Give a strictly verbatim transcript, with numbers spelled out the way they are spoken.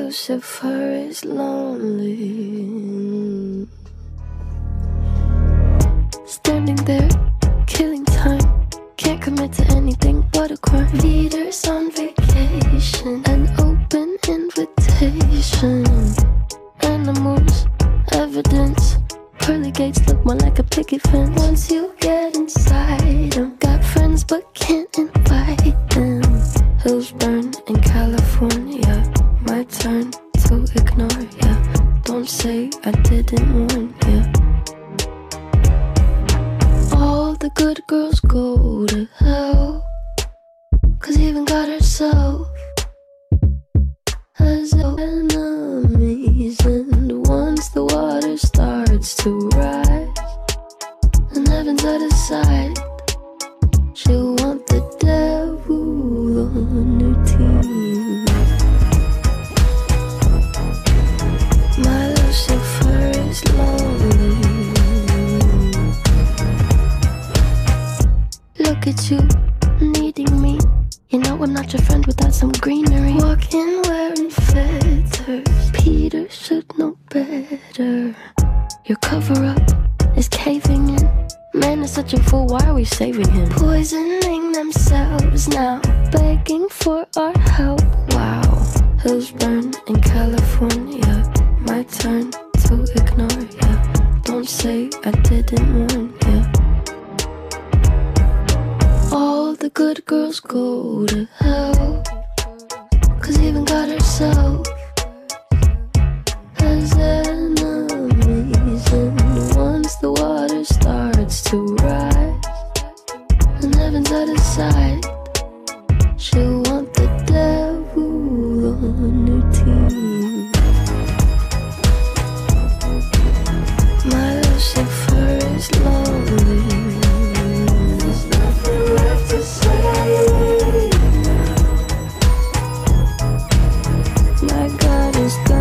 Lucifer is lonely. Standing there, killing time. Can't commit to anything but a crime. Leaders on vacation, an open invitation. Animals, evidence. Pearly gates look more like a picket fence. Once you get inside them, got friends but can't invite them. Hills burn in California. My turn to ignore ya. Don't say I didn't warn ya. All the good girls go to hell, 'cause even God herself has enemies. And once the water starts to rise and heaven's out of sight, she'll want the devil on her team. My Lucifer is lonely. Look at you, needing me. You know I'm not your friend without some greenery. Walking wearing feathers, Peter should know better. Your cover-up is caving in. Man is such a fool, why are we saving him? Poisoning themselves now, begging for our help. Wow, hills burn in California. My turn to ignore ya. Don't say I didn't warn ya. All the good girls go to hell, 'cause even God herself has enemies. And once the water starts to rise and heaven's out of sight, she'll want the devil on her team. My Lucifer is lonely. There's nothing left to say. My God is gone.